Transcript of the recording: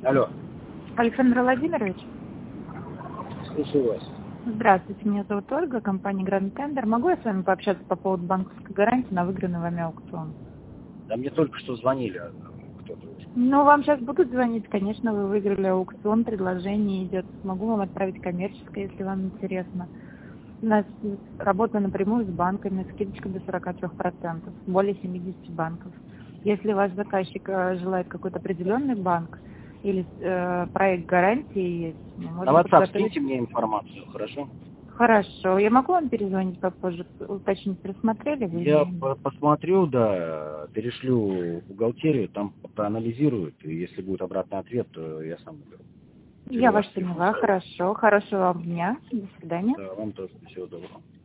Алло, Александр Владимирович, слушаю вас. здравствуйте, меня зовут Ольга, компания Grand Tender. Могу я с вами пообщаться по поводу банковской гарантии на выигранный вами аукцион? Да мне только что звонили кто-то. Ну, вам сейчас будут звонить, конечно, вы выиграли аукцион, предложение идет. Могу вам отправить коммерческое, если вам интересно. У нас работа напрямую с банками, скидочка до 43%, более 70 банков. Если ваш заказчик желает какой-то определенный банк или проект гарантии есть, мы На можем WhatsApp подготовить. скиньте мне информацию, хорошо? Хорошо. Я могу вам перезвонить попозже, уточнить, просмотрели вы Я или нет? посмотрю, да, перешлю в бухгалтерию, там проанализируют, и если будет обратный ответ, то я сам уберу. Я вас Ваш телефон. поняла. Хорошо. Хорошего вам дня. До свидания. Да, вам тоже всего доброго.